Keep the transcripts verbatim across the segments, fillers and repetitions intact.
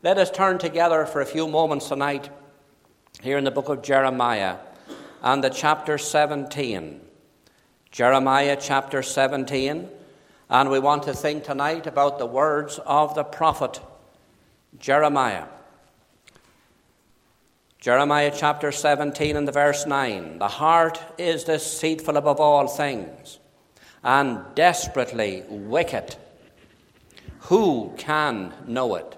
Let us turn together for a few moments tonight here in the book of Jeremiah and the chapter seventeen. Jeremiah chapter seventeen, and we want to think tonight about the words of the prophet Jeremiah. Jeremiah chapter seventeen and the verse nine. The heart is deceitful above all things and desperately wicked. Who can know it?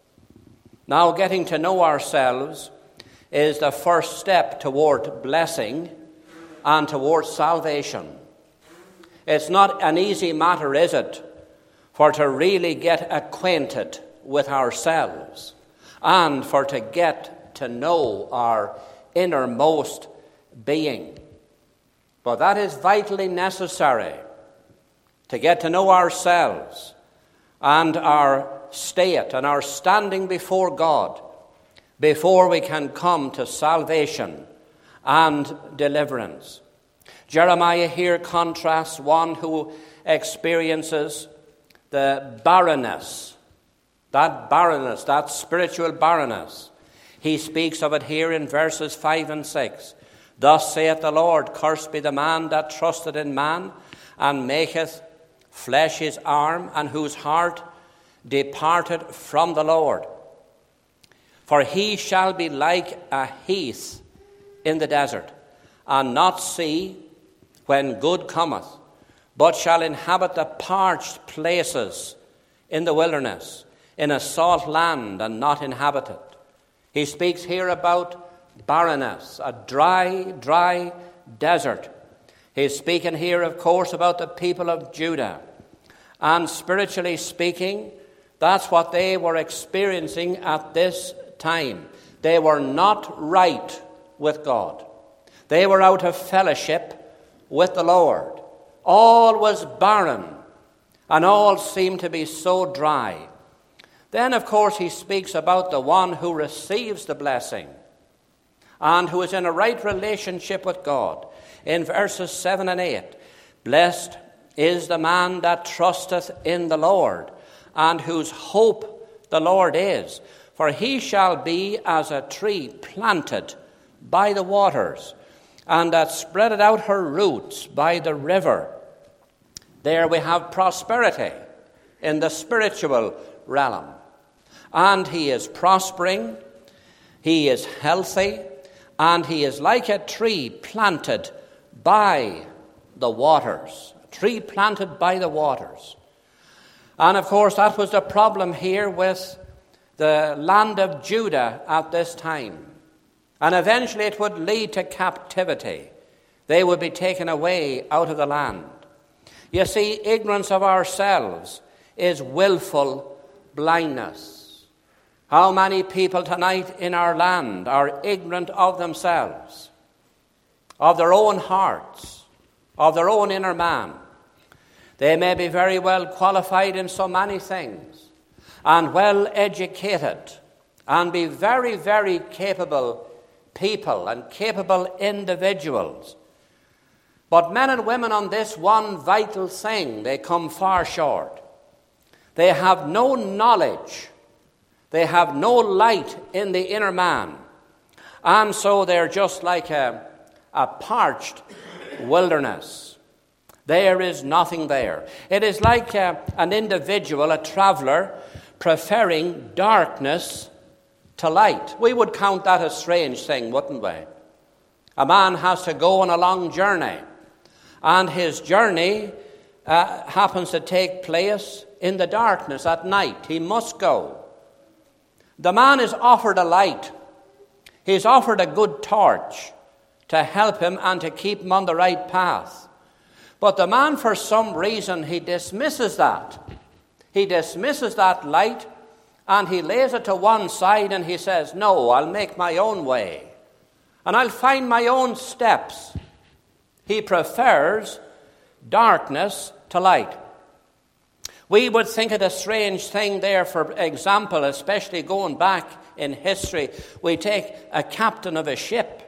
Now, getting to know ourselves is the first step toward blessing and toward salvation. It's not an easy matter, is it, for to really get acquainted with ourselves and for to get to know our innermost being. But that is vitally necessary to get to know ourselves and our state and our standing before God before we can come to salvation and deliverance. Jeremiah here contrasts one who experiences the barrenness, that barrenness, that spiritual barrenness. He speaks of it here in verses five and six. Thus saith the Lord, cursed be the man that trusteth in man, and maketh flesh his arm, and whose heart departed from the Lord. For he shall be like a heath in the desert, and not see when good cometh, but shall inhabit the parched places in the wilderness, in a salt land and not inhabited. He speaks here about barrenness, a dry, dry desert. He's speaking here, of course, about the people of Judah. And spiritually speaking, that's what they were experiencing at this time. They were not right with God. They were out of fellowship with the Lord. All was barren, and all seemed to be so dry. Then, of course, he speaks about the one who receives the blessing and who is in a right relationship with God. In verses seven and eight, blessed is the man that trusteth in the Lord, and whose hope the Lord is. For he shall be as a tree planted by the waters, and that spreadeth out her roots by the river. There we have prosperity in the spiritual realm. And he is prospering, he is healthy, and he is like a tree planted by the waters. A tree planted by the waters. And of course, that was the problem here with the land of Judah at this time. And eventually it would lead to captivity. They would be taken away out of the land. You see, ignorance of ourselves is willful blindness. How many people tonight in our land are ignorant of themselves, of their own hearts, of their own inner man? They may be very well qualified in so many things and well educated and be very, very capable people and capable individuals. But men and women on this one vital thing, they come far short. They have no knowledge. They have no light in the inner man. And so they're just like a, a parched wilderness. There is nothing there. It is like a, an individual, a traveler, preferring darkness to light. We would count that a strange thing, wouldn't we? A man has to go on a long journey, and his journey uh, happens to take place in the darkness at night. He must go. The man is offered a light. He's offered a good torch to help him and to keep him on the right path. But the man, for some reason, he dismisses that. He dismisses that light, and he lays it to one side, and he says, no, I'll make my own way, and I'll find my own steps. He prefers darkness to light. We would think it a strange thing there, for example, especially going back in history. We take a captain of a ship,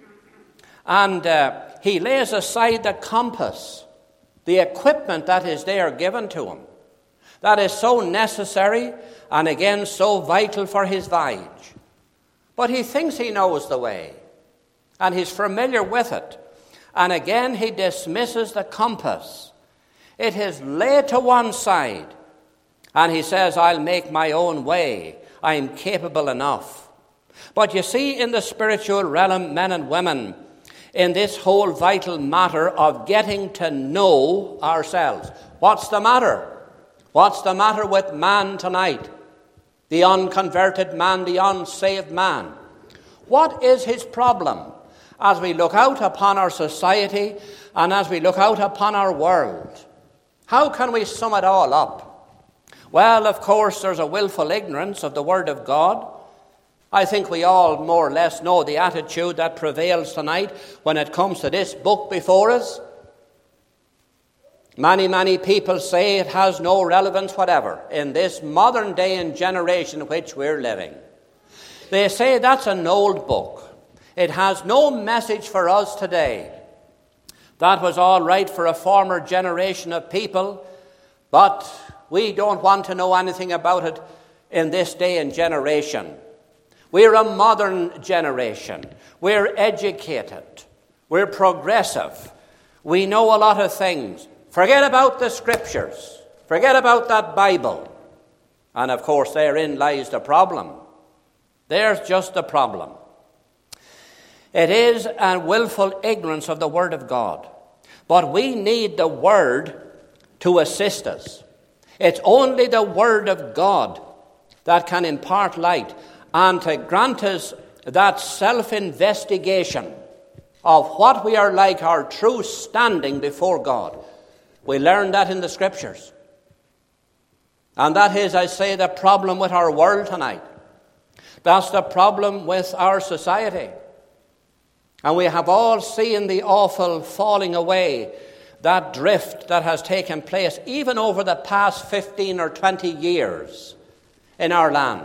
and uh, he lays aside the compass, the equipment that is there given to him. that is so necessary and again so vital for his vige. But he thinks he knows the way, and he's familiar with it. And again he dismisses the compass. It is laid to one side, and he says, I'll make my own way. I'm capable enough. But you see, in the spiritual realm, men and women, in this whole vital matter of getting to know ourselves, what's the matter? What's the matter with man tonight? The unconverted man, the unsaved man. What is his problem as we look out upon our society and as we look out upon our world? How can we sum it all up? Well, of course, there's a willful ignorance of the Word of God. I think we all more or less know the attitude that prevails tonight when it comes to this book before us. Many, many people say it has no relevance whatever in this modern day and generation in which we're living. They say that's an old book. It has no message for us today. That was all right for a former generation of people, but we don't want to know anything about it in this day and generation. We're a modern generation. We're educated. We're progressive. We know a lot of things. Forget about the Scriptures. Forget about that Bible. And of course, therein lies the problem. There's just the problem. It is a willful ignorance of the Word of God. But we need the Word to assist us. It's only the Word of God that can impart light and to grant us that self-investigation of what we are like, our true standing before God. We learn that in the Scriptures. And that is, I say, the problem with our world tonight. That's the problem with our society. And we have all seen the awful falling away, that drift that has taken place even over the past fifteen or twenty years in our land.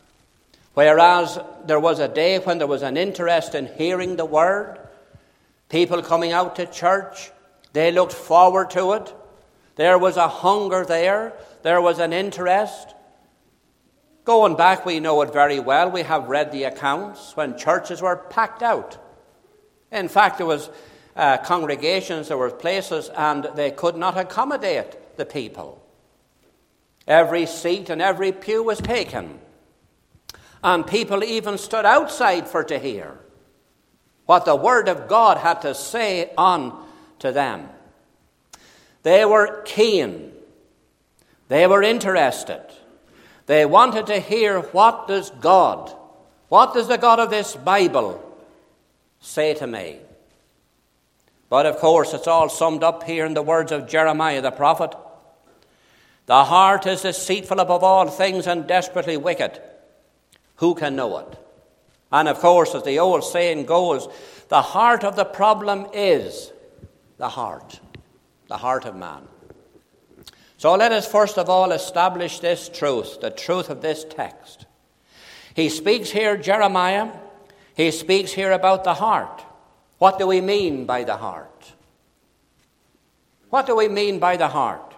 Whereas there was a day when there was an interest in hearing the Word, people coming out to church, they looked forward to it. There was a hunger there. There was an interest. Going back, we know it very well. We have read the accounts when churches were packed out. In fact, there was uh, congregations, there were places, and they could not accommodate the people. Every seat and every pew was taken. And people even stood outside for to hear what the Word of God had to say on to them. They were keen. They were interested. They wanted to hear, what does God, what does the God of this Bible say to me? But of course, it's all summed up here in the words of Jeremiah the prophet. The heart is deceitful above all things and desperately wicked. Who can know it? And of course, as the old saying goes, the heart of the problem is the heart, the heart of man. So let us first of all establish this truth, the truth of this text. He speaks here, Jeremiah, he speaks here about the heart. What do we mean by the heart? What do we mean by the heart?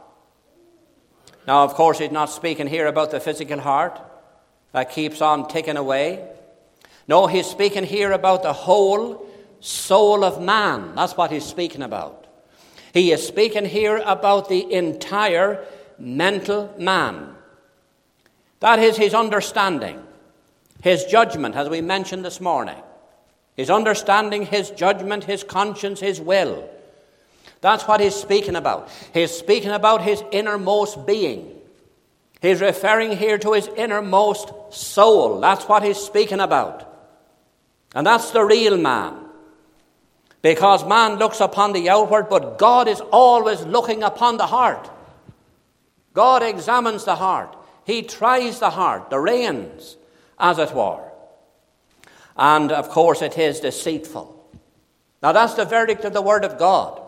Now, of course, he's not speaking here about the physical heart that keeps on ticking away. No, he's speaking here about the whole soul of man. That's what he's speaking about. He is speaking here about the entire mental man. That is his understanding, his judgment, as we mentioned this morning. His understanding, his judgment, his conscience, his will. That's what he's speaking about. He's speaking about his innermost being. He's referring here to his innermost soul. That's what he's speaking about. And that's the real man. Because man looks upon the outward, but God is always looking upon the heart. God examines the heart. He tries the heart, the reins, as it were. And, of course, it is deceitful. Now, that's the verdict of the Word of God.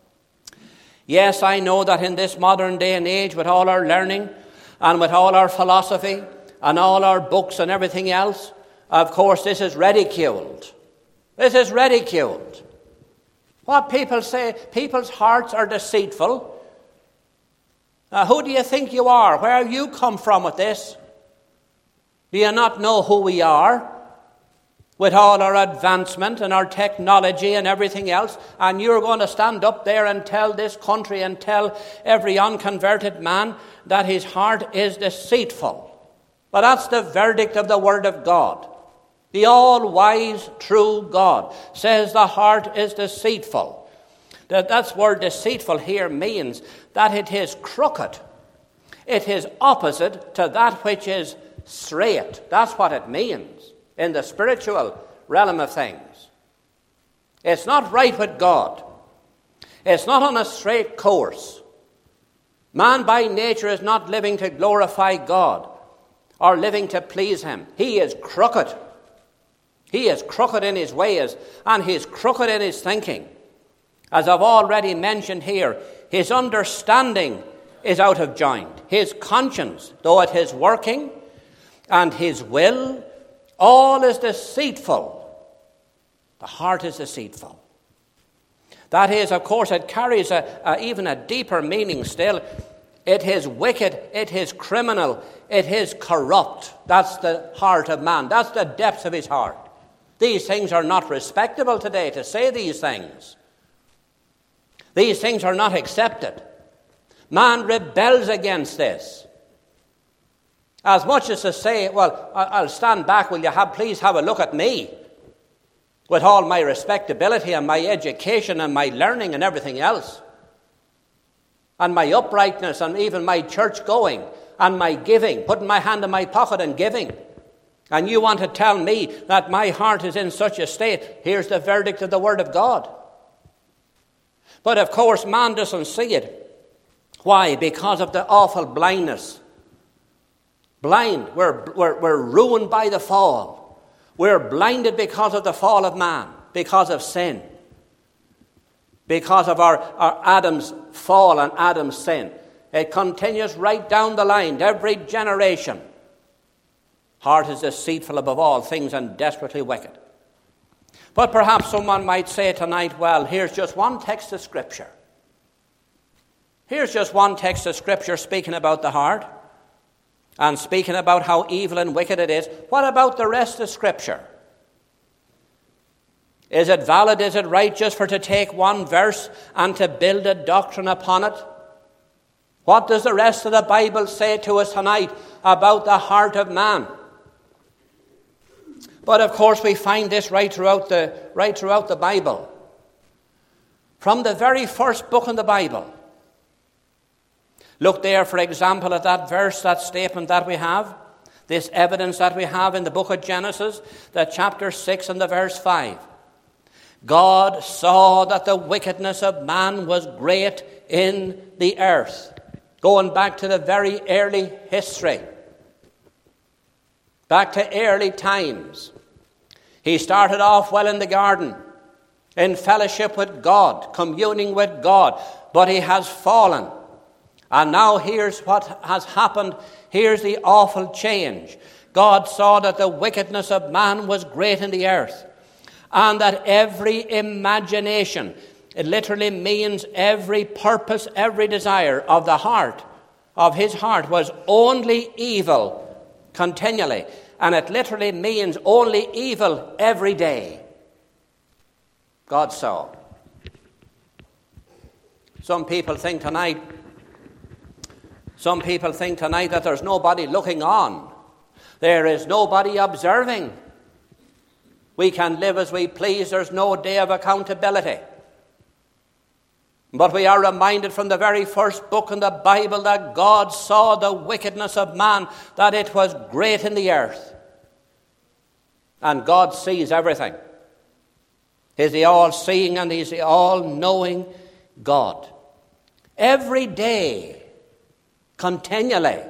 Yes, I know that in this modern day and age, with all our learning and with all our philosophy and all our books and everything else, of course, this is ridiculed. This is ridiculed. What people say, people's hearts are deceitful. Uh, who do you think you are? Where you come from with this? Do you not know who we are? With all our advancement and our technology and everything else, and you're going to stand up there and tell this country and tell every unconverted man that his heart is deceitful. But that's the verdict of the Word of God. The all-wise, true God says the heart is deceitful. That that's word deceitful here means that it is crooked. It is opposite to that which is straight. That's what it means in the spiritual realm of things. It's not right with God. It's not on a straight course. Man by nature is not living to glorify God or living to please Him. He is crooked. He is crooked in his ways, and he's crooked in his thinking. As I've already mentioned here, his understanding is out of joint. His conscience, though it is working, and his will, all is deceitful. The heart is deceitful. That is, of course, it carries a, a, even a deeper meaning still. It is wicked, it is criminal, it is corrupt. That's the heart of man. That's the depth of his heart. These things are not respectable today to say these things. These things are not accepted. Man rebels against this. As much as to say, well, I'll stand back, will you have, please have a look at me with all my respectability and my education and my learning and everything else, and my uprightness and even my church going and my giving, putting my hand in my pocket and giving. And you want to tell me that my heart is in such a state? Here's the verdict of the Word of God. But of course, man doesn't see it. Why? Because of the awful blindness. Blind. We're, we're, we're ruined by the fall. We're blinded because of the fall of man, because of sin. Because of our, our Adam's fall and Adam's sin. It continues right down the line, every generation. Heart is deceitful above all things and desperately wicked. But perhaps someone might say tonight, well, here's just one text of Scripture. Here's just one text of Scripture speaking about the heart and speaking about how evil and wicked it is. What about the rest of Scripture? Is it valid, is it right just for to take one verse and to build a doctrine upon it? What does the rest of the Bible say to us tonight about the heart of man? But of course we find this right throughout the, right throughout the Bible. From the very first book in the Bible. Look there, for example, at that verse, that statement that we have, this evidence that we have in the book of Genesis, the chapter six and the verse five. God saw that the wickedness of man was great in the earth. Going back to the very early history. Back to early times. He started off well in the garden, in fellowship with God, communing with God, but he has fallen. And now here's what has happened. Here's the awful change. God saw that the wickedness of man was great in the earth, and that every imagination, it literally means every purpose, every desire of the heart, of his heart, was only evil continually. And it literally means only evil every day. God saw. Some people think tonight, some people think tonight that there's nobody looking on. There is nobody observing. We can live as we please. There's no day of accountability. But we are reminded from the very first book in the Bible that God saw the wickedness of man, that it was great in the earth. And God sees everything. He's the all-seeing and He's the all-knowing God. Every day, continually.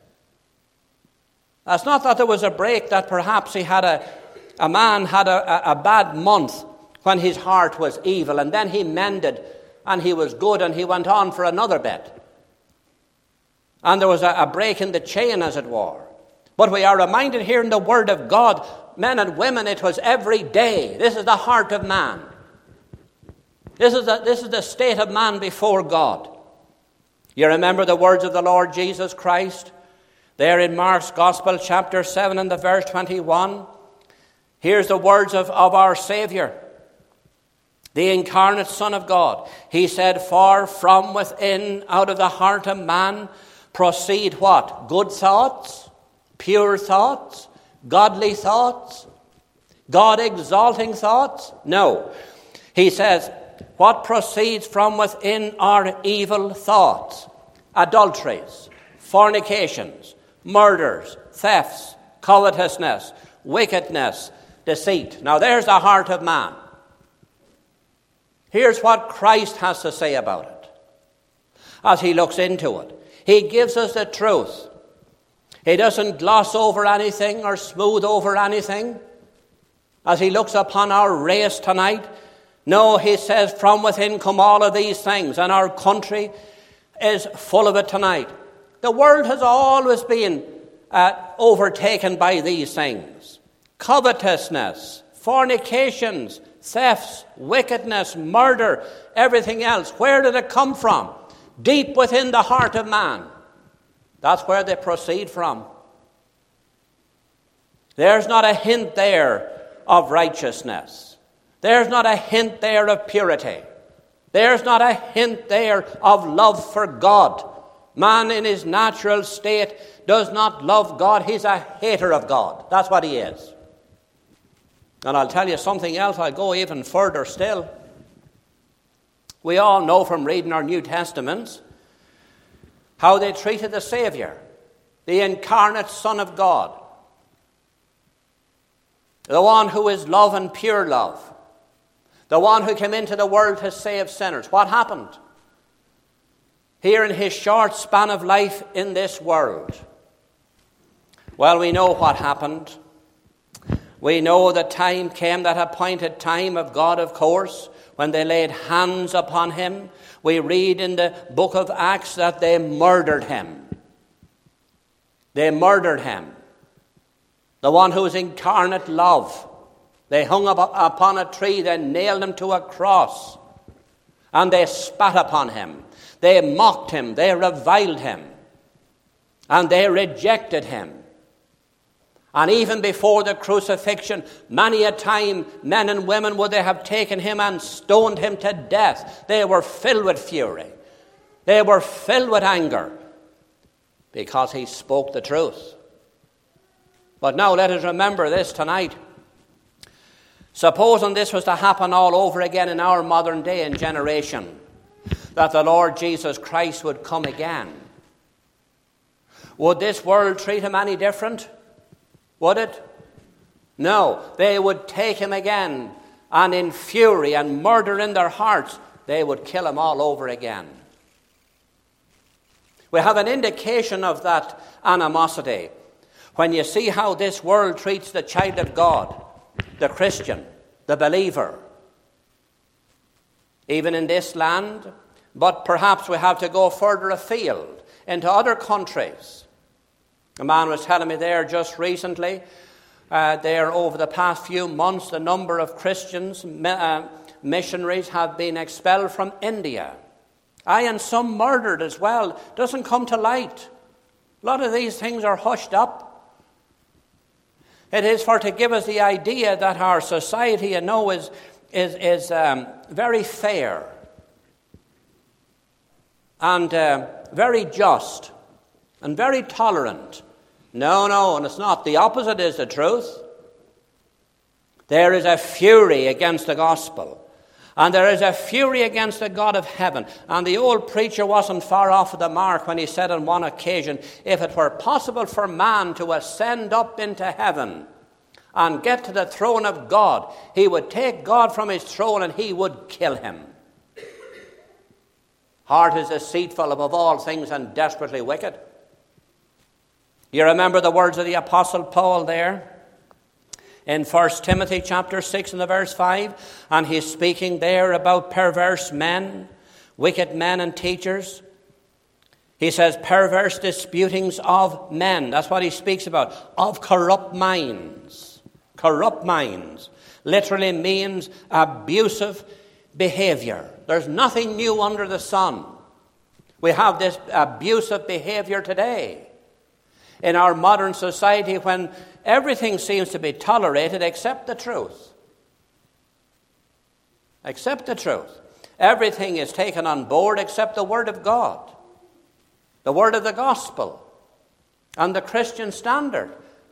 It's not that there was a break, that perhaps he had a, a man had a, a bad month when his heart was evil, and then he mended and he was good and he went on for another bit. And there was a, a break in the chain, as it were. But we are reminded here in the Word of God, men and women, it was every day. This is the heart of man. This is the, this is the state of man before God. You remember the words of the Lord Jesus Christ there in Mark's Gospel, chapter seven and the verse twenty-one. Here's the words of, of our Saviour, the incarnate Son of God. He said, "For from within, out of the heart of man, proceed" what? Good thoughts, pure thoughts, godly thoughts, God-exalting thoughts? No. He says, what proceeds from within are evil thoughts, adulteries, fornications, murders, thefts, covetousness, wickedness, deceit. Now there's the heart of man. Here's what Christ has to say about it as he looks into it. He gives us the truth. He doesn't gloss over anything or smooth over anything as he looks upon our race tonight. No, he says, from within come all of these things, and our country is full of it tonight. The world has always been uh, overtaken by these things. Covetousness, fornications, thefts, wickedness, murder, everything else. Where did it come from? Deep within the heart of man. That's where they proceed from. There's not a hint there of righteousness. There's not a hint there of purity. There's not a hint there of love for God. Man in his natural state does not love God. He's a hater of God. That's what he is. And I'll tell you something else. I'll go even further still. We all know from reading our New Testaments how they treated the Savior, the incarnate Son of God, the one who is love and pure love, the one who came into the world to save sinners. What happened? Here in his short span of life in this world. Well, we know what happened. We know the time came, that appointed time of God, of course, when they laid hands upon him. We read in the book of Acts that they murdered him. They murdered him. The one who is incarnate love. They hung up upon a tree, they nailed him to a cross, and they spat upon him. They mocked him, they reviled him, and they rejected him. And even before the crucifixion, many a time men and women would they have taken him and stoned him to death. They were filled with fury. They were filled with anger because he spoke the truth. But now let us remember this tonight. Supposing this was to happen all over again in our modern day and generation, that the Lord Jesus Christ would come again, would this world treat him any different? Would it? No. They would take him again, and in fury and murder in their hearts, they would kill him all over again. We have an indication of that animosity when you see how this world treats the child of God, the Christian, the believer, even in this land. But perhaps we have to go further afield into other countries. A man was telling me there just recently, uh, there over the past few months, the number of Christians, uh, missionaries have been expelled from India. Aye, and some murdered as well. Doesn't come to light. A lot of these things are hushed up. It is for to give us the idea that our society, you know, is, is, is um, very fair and uh, very just and very tolerant. No, no, and it's not. The opposite is the truth. There is a fury against the gospel. And there is a fury against the God of heaven. And the old preacher wasn't far off of the mark when he said on one occasion, if it were possible for man to ascend up into heaven and get to the throne of God, he would take God from his throne and he would kill him. Heart is deceitful above all things and desperately wicked. You remember the words of the Apostle Paul there in First Timothy chapter six and the verse five, and he's speaking there about perverse men, wicked men and teachers. He says perverse disputings of men. That's what he speaks about. Of corrupt minds. Corrupt minds literally means abusive behavior. There's nothing new under the sun. We have this abusive behavior today in our modern society when everything seems to be tolerated except the truth. Except the truth. Everything is taken on board except the Word of God, the Word of the Gospel, and the Christian standard.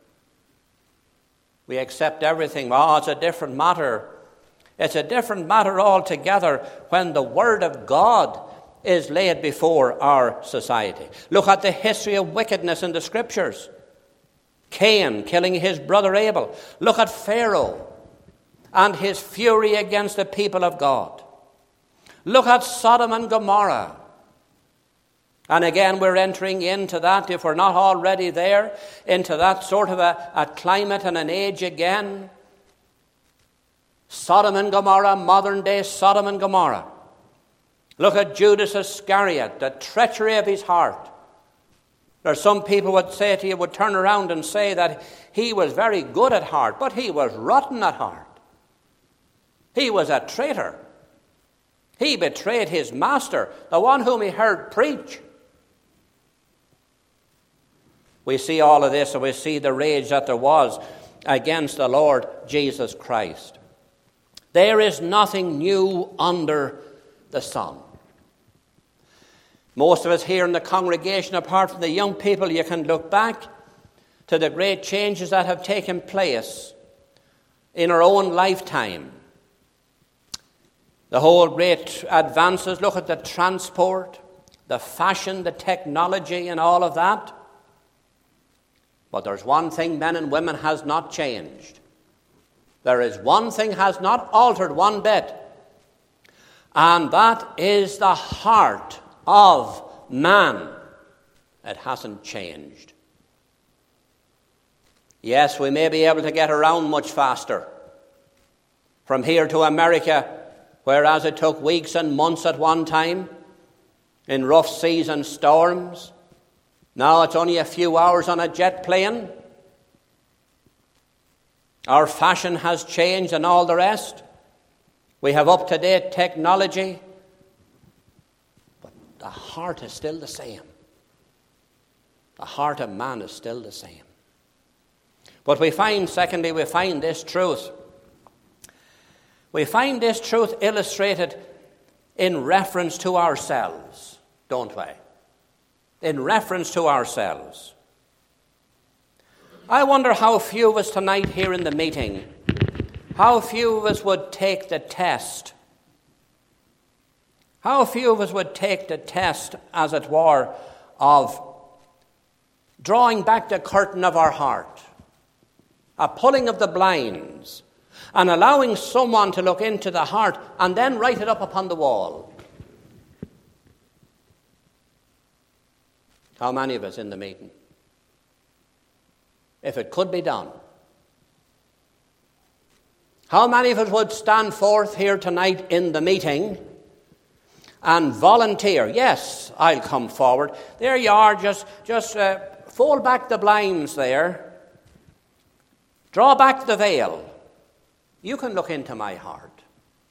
We accept everything. Oh, it's a different matter. It's a different matter altogether when the Word of God is laid before our society. Look at the history of wickedness in the Scriptures. Cain killing his brother Abel. Look at Pharaoh and his fury against the people of God. Look at Sodom and Gomorrah. And again, we're entering into that, if we're not already there, into that sort of a, a climate and an age again. Sodom and Gomorrah, modern day Sodom and Gomorrah. Look at Judas Iscariot, the treachery of his heart. There are some people would say to you, would turn around and say that he was very good at heart, but he was rotten at heart. He was a traitor. He betrayed his master, the one whom he heard preach. We see all of this, and we see the rage that there was against the Lord Jesus Christ. There is nothing new under the sun. Most of us here in the congregation, apart from the young people, you can look back to the great changes that have taken place in our own lifetime. The whole great advances, look at the transport, the fashion, the technology and all of that. But there's one thing, men and women, has not changed. There is one thing has not altered one bit. And that is the heart of man. It hasn't changed. Yes, we may be able to get around much faster from here to America, whereas it took weeks and months at one time in rough seas and storms. Now it's only a few hours on a jet plane. Our fashion has changed and all the rest. We have up-to-date technology. But the heart is still the same. The heart of man is still the same. But we find, secondly, we find this truth. We find this truth illustrated in reference to ourselves, don't we? In reference to ourselves. I wonder how few of us tonight here in the meeting, how few of us would take the test. How few of us would take the test, as it were, of drawing back the curtain of our heart, a pulling of the blinds, and allowing someone to look into the heart and then write it up upon the wall. How many of us in the meeting? If it could be done. How many of us would stand forth here tonight in the meeting and volunteer? Yes, I'll come forward. There you are, just, just uh, fold back the blinds there. Draw back the veil. You can look into my heart.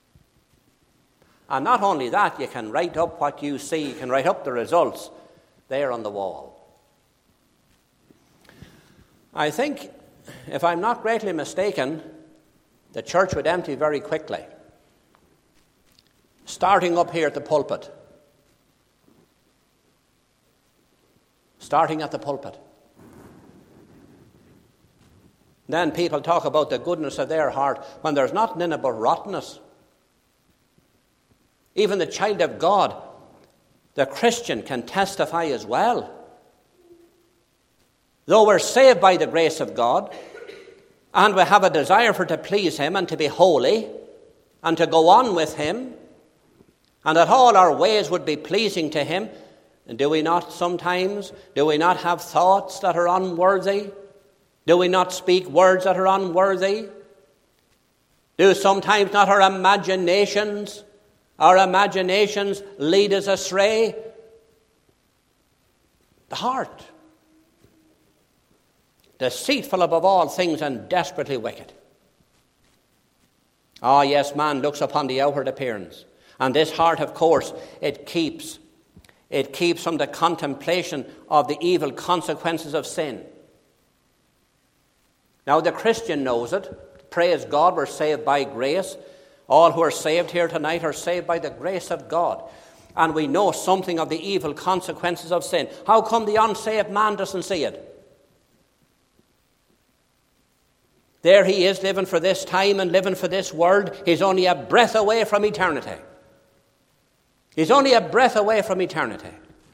And not only that, you can write up what you see. You can write up the results there on the wall. I think, if I'm not greatly mistaken, the church would empty very quickly. Starting up here at the pulpit. Starting at the pulpit. Then people talk about the goodness of their heart when there's nothing in it but rottenness. Even the child of God, the Christian, can testify as well. Though we're saved by the grace of God, and we have a desire for to please Him and to be holy, and to go on with Him, and that all our ways would be pleasing to Him, and do we not sometimes, do we not have thoughts that are unworthy? Do we not speak words that are unworthy? Do sometimes not our imaginations, our imaginations lead us astray? The heart. Deceitful above all things and desperately wicked. Ah, yes, man looks upon the outward appearance. And this heart, of course, it keeps, It keeps from the contemplation of the evil consequences of sin. Now, the Christian knows it. Praise God, we're saved by grace. All who are saved here tonight are saved by the grace of God. And we know something of the evil consequences of sin. How come the unsaved man doesn't see it? There he is, living for this time and living for this world. He's only a breath away from eternity. He's only a breath away from eternity.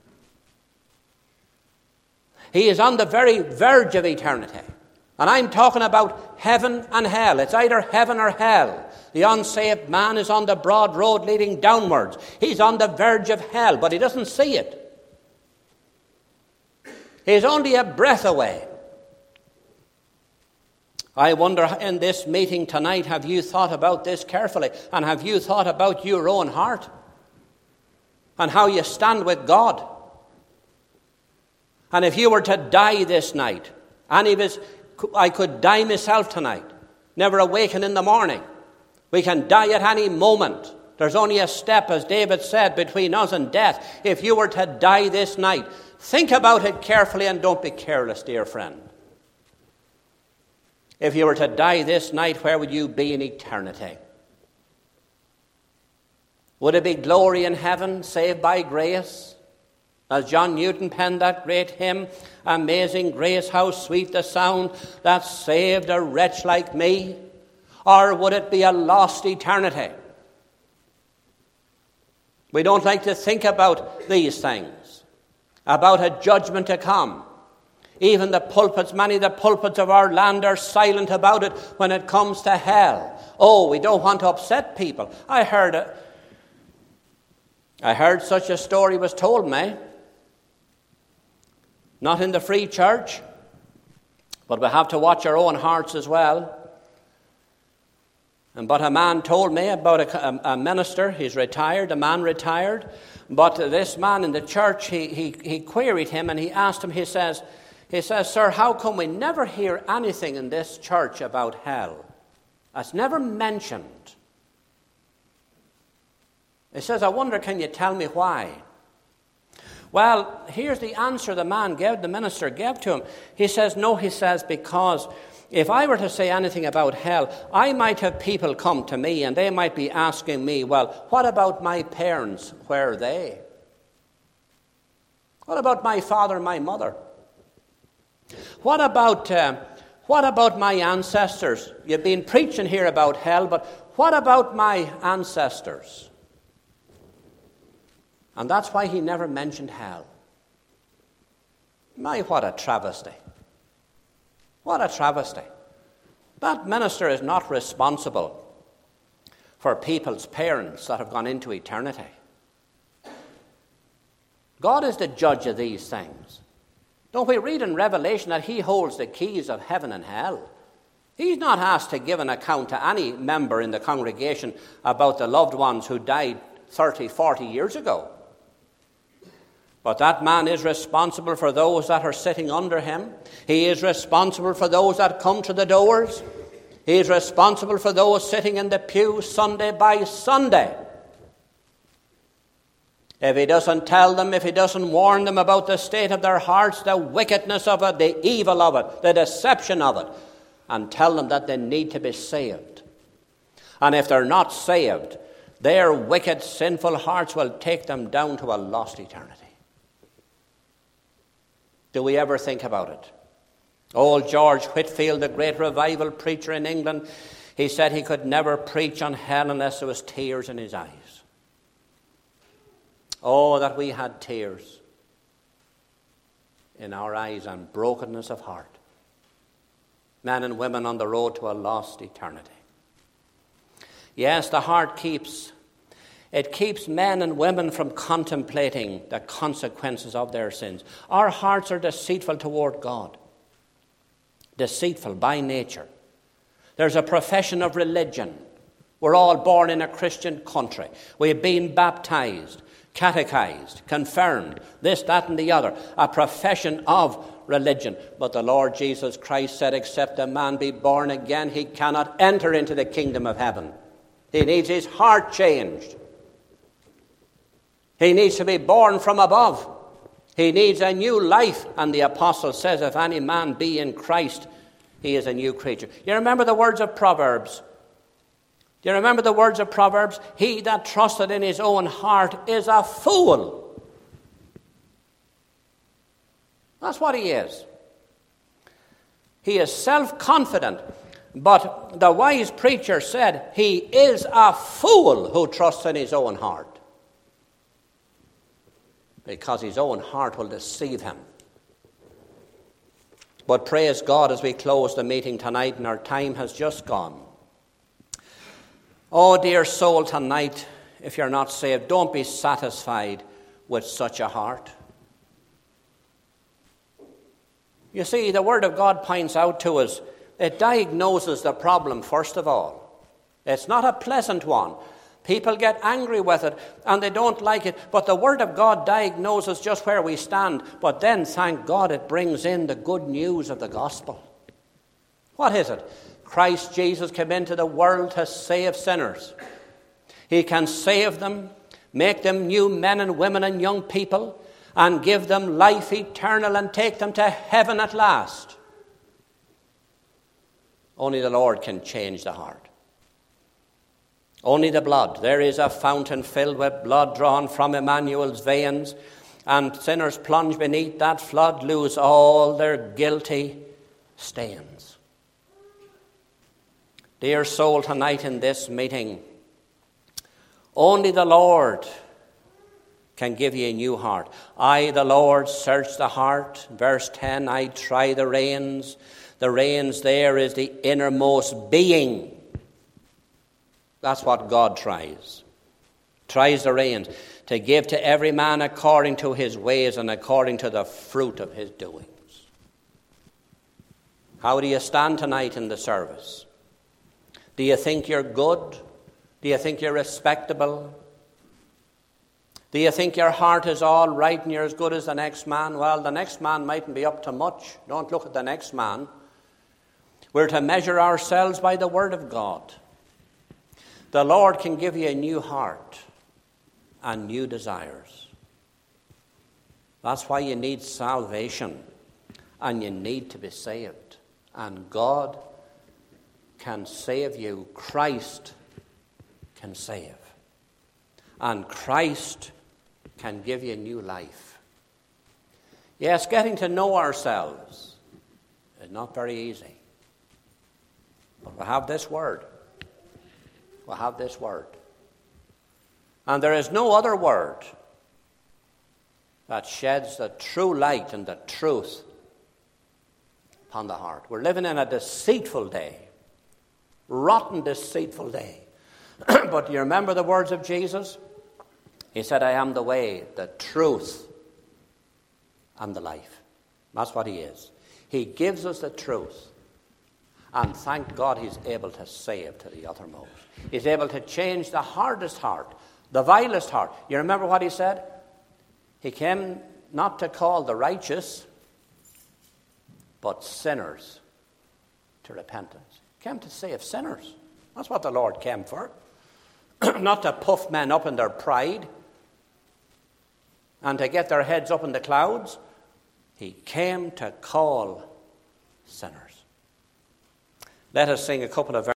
He is on the very verge of eternity. And I'm talking about heaven and hell. It's either heaven or hell. The unsaved man is on the broad road leading downwards. He's on the verge of hell, but he doesn't see it. He's only a breath away. I wonder, in this meeting tonight, have you thought about this carefully? And have you thought about your own heart? And how you stand with God? And if you were to die this night, any of us, I could die myself tonight, never awaken in the morning. We can die at any moment. There's only a step, as David said, between us and death. If you were to die this night, think about it carefully and don't be careless, dear friend. If you were to die this night, where would you be in eternity? Would it be glory in heaven, saved by grace? As John Newton penned that great hymn, Amazing Grace, how sweet the sound that saved a wretch like me. Or would it be a lost eternity? We don't like to think about these things, about a judgment to come. Even the pulpits, many of the pulpits of our land are silent about it when it comes to hell. Oh, we don't want to upset people. I heard a, I heard such a story was told me. Not in the free church, but we have to watch our own hearts as well. And but a man told me about a, a minister. He's retired, a man retired. But this man in the church, he, he, he queried him and he asked him, he says, he says, "Sir, how come we never hear anything in this church about hell? It's never mentioned." He says, "I wonder, can you tell me why?" Well, here's the answer the man gave, the minister gave to him. He says, no, he says, because if I were to say anything about hell, I might have people come to me and they might be asking me, well, what about my parents? Where are they? What about my father and my mother? What about, uh, what about my ancestors? You've been preaching here about hell, but what about my ancestors? And that's why he never mentioned hell. My, what a travesty. What a travesty. That minister is not responsible for people's parents that have gone into eternity. God is the judge of these things. Don't we read in Revelation that he holds the keys of heaven and hell? He's not asked to give an account to any member in the congregation about the loved ones who died thirty, forty years ago. But that man is responsible for those that are sitting under him. He is responsible for those that come to the doors. He is responsible for those sitting in the pew Sunday by Sunday. If he doesn't tell them, if he doesn't warn them about the state of their hearts, the wickedness of it, the evil of it, the deception of it, and tell them that they need to be saved. And if they're not saved, their wicked, sinful hearts will take them down to a lost eternity. Do we ever think about it? Old George Whitefield, the great revival preacher in England, he said he could never preach on hell unless there was tears in his eyes. Oh, that we had tears in our eyes and brokenness of heart. Men and women on the road to a lost eternity. Yes, the heart keeps, it keeps men and women from contemplating the consequences of their sins. Our hearts are deceitful toward God. Deceitful by nature. There's a profession of religion. We're all born in a Christian country. We've been baptized, catechized, confirmed, this, that, and the other. A profession of religion. But the Lord Jesus Christ said, except a man be born again, he cannot enter into the kingdom of heaven. He needs his heart changed. He needs to be born from above. He needs a new life. And the apostle says, if any man be in Christ, he is a new creature. You remember the words of Proverbs? Do you remember the words of Proverbs? He that trusted in his own heart is a fool. That's what he is. He is self-confident. But the wise preacher said, he is a fool who trusts in his own heart. Because his own heart will deceive him. But praise God as we close the meeting tonight and our time has just gone. Oh, dear soul, tonight, if you're not saved, don't be satisfied with such a heart. You see, the Word of God points out to us, it diagnoses the problem first of all. It's not a pleasant one. People get angry with it and they don't like it. But the Word of God diagnoses just where we stand. But then, thank God, it brings in the good news of the gospel. What is it? Christ Jesus came into the world to save sinners. He can save them, make them new men and women and young people, and give them life eternal and take them to heaven at last. Only the Lord can change the heart. Only the blood. There is a fountain filled with blood drawn from Emmanuel's veins, and sinners plunge beneath that flood lose all their guilty stains. Dear soul, tonight in this meeting, only the Lord can give you a new heart. I, the Lord, search the heart. Verse ten, I try the reins. The reins there is the innermost being. That's what God tries. Tries the reins to give to every man according to his ways and according to the fruit of his doings. How do you stand tonight in the service? Do you think you're good? Do you think you're respectable? Do you think your heart is all right and you're as good as the next man? Well, the next man mightn't be up to much. Don't look at the next man. We're to measure ourselves by the Word of God. The Lord can give you a new heart and new desires. That's why you need salvation and you need to be saved. And God can save you. Christ can save. And Christ can give you new life. Yes, getting to know ourselves is not very easy. But we have this Word. We have this Word. And there is no other word that sheds the true light and the truth upon the heart. We're living in a deceitful day. Rotten, deceitful day. But you remember the words of Jesus? He said, I am the way, the truth, and the life. That's what he is. He gives us the truth. And thank God he's able to save to the uttermost. He's able to change the hardest heart, the vilest heart. You remember what he said? He came not to call the righteous, but sinners to repentance. He came to save sinners. That's what the Lord came for. Not to puff men up in their pride and to get their heads up in the clouds. He came to call sinners. Let us sing a couple of verses.